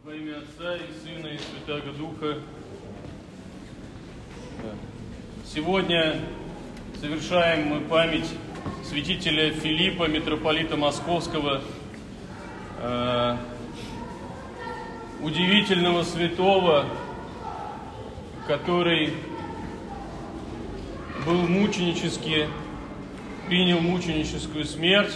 Во имя Отца и Сына и Святаго Духа. Сегодня совершаем мы память святителя Филиппа, митрополита Московского, удивительного святого, который принял мученическую смерть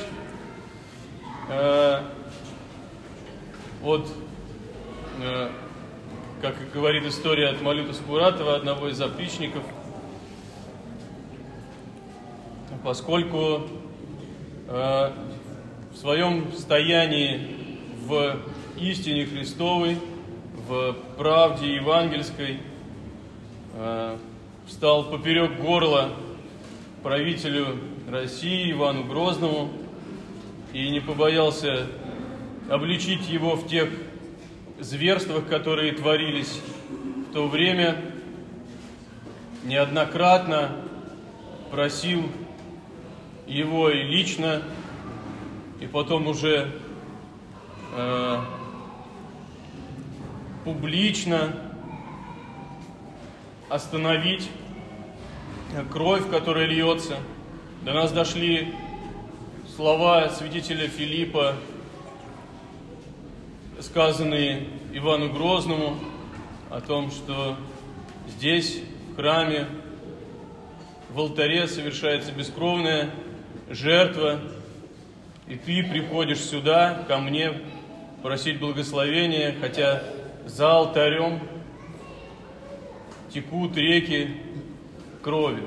как говорит история от Малюта Скуратова, одного из опричников, поскольку в своем стоянии в истине Христовой, в правде евангельской, встал поперек горла правителю России Ивану Грозному и не побоялся обличить его в тех зверствах, которые творились в то время, неоднократно просил его и лично, и потом уже публично остановить кровь, которая льется. До нас дошли слова святителя Филиппа, сказанные Ивану Грозному, о том, что здесь, в храме, в алтаре совершается бескровная жертва, и ты приходишь сюда, ко мне, просить благословения, хотя за алтарем текут реки крови.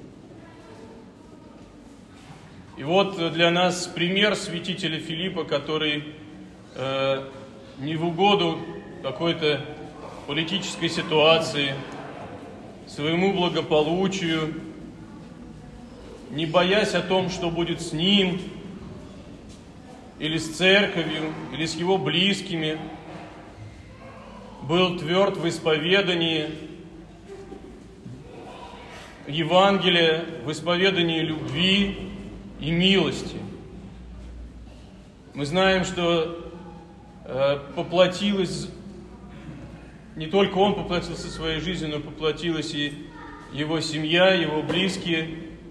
И вот для нас пример святителя Филиппа, который не в угоду какой-то политической ситуации, своему благополучию, не боясь о том, что будет с ним, или с церковью, или с его близкими, был тверд в исповедании Евангелия, в исповедании любви и милости. Мы знаем, что поплатилась, не только он поплатился своей жизнью, но поплатилась и его семья, его близкие.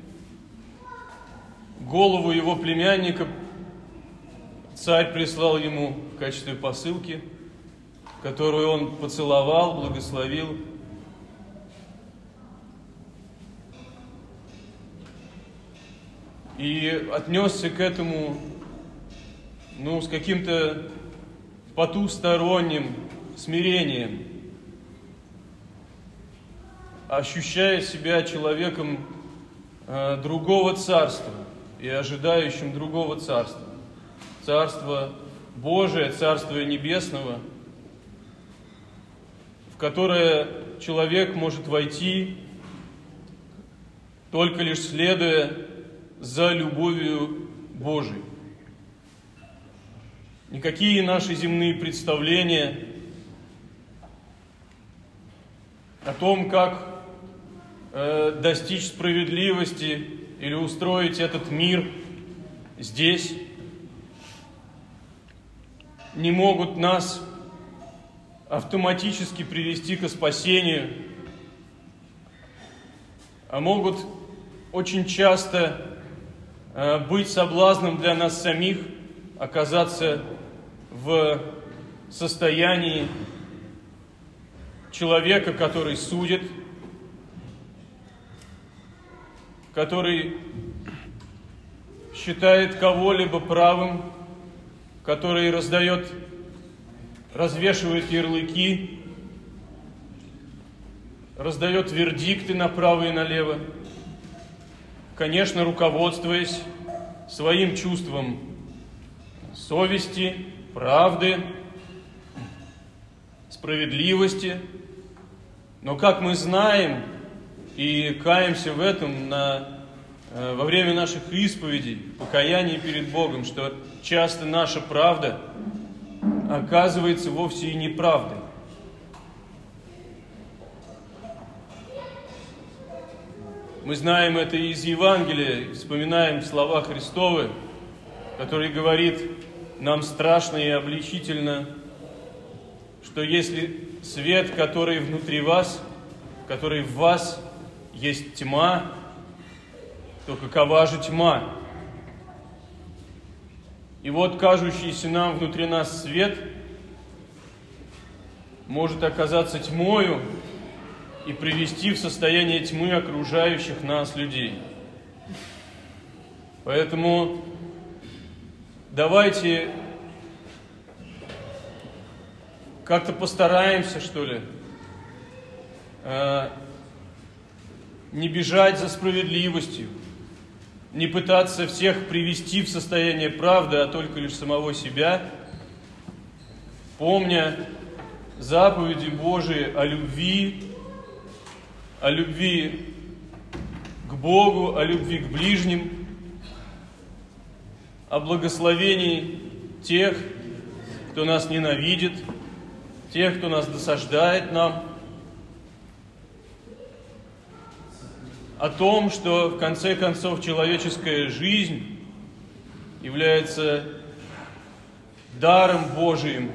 Голову его племянника царь прислал ему в качестве посылки, которую он поцеловал, благословил. И отнесся к этому, с каким-то потусторонним смирением, ощущая себя человеком другого царства и ожидающим другого царства. Царство Божие, Царство Небесного, в которое человек может войти, только лишь следуя за любовью Божией. Никакие наши земные представления о том, как достичь справедливости или устроить этот мир здесь, не могут нас автоматически привести к спасению, а могут очень часто быть соблазном для нас самих оказаться в состоянии человека, который судит, который считает кого-либо правым, который развешивает ярлыки, раздает вердикты направо и налево, конечно, руководствуясь своим чувством совести, правды, справедливости. Но, как мы знаем и каемся в этом во время наших исповедей, покаяния перед Богом, что часто наша правда оказывается вовсе и неправдой. Мы знаем это из Евангелия, вспоминаем слова Христовы, который говорит: нам страшно и обличительно что если свет, который внутри вас, который в вас, есть тьма, то какова же тьма? И вот кажущийся нам внутри нас свет может оказаться тьмою и привести в состояние тьмы окружающих нас людей. Поэтому давайте как-то постараемся, что ли, не бежать за справедливостью, не пытаться всех привести в состояние правды, а только лишь самого себя, помня заповеди Божии о любви к Богу, о любви к ближним, о благословении тех, кто нас ненавидит, тех, кто нас досаждает нам, о том, что в конце концов человеческая жизнь является даром Божиим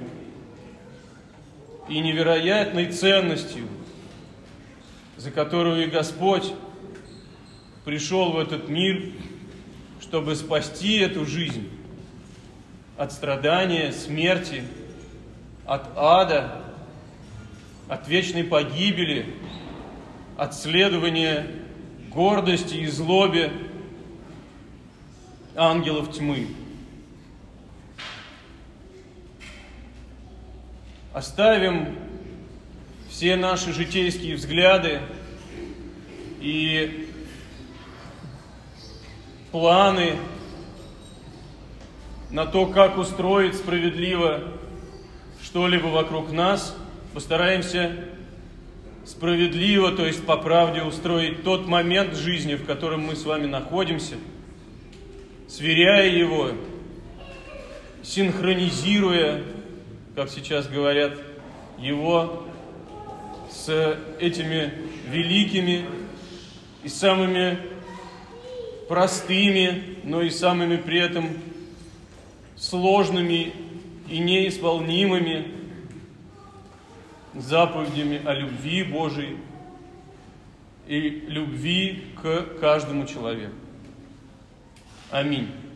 и невероятной ценностью, за которую и Господь пришел в этот мир, чтобы спасти эту жизнь от страдания, смерти, от ада, от вечной погибели, от следования гордости и злобе ангелов тьмы. Оставим все наши житейские взгляды и планы на то, как устроить справедливо что-либо вокруг нас. Постараемся справедливо, то есть по правде, устроить тот момент жизни, в котором мы с вами находимся, сверяя его, синхронизируя, как сейчас говорят, его с этими великими и самыми простыми, но и самыми при этом сложными и неисполнимыми заповедями о любви Божией и любви к каждому человеку. Аминь.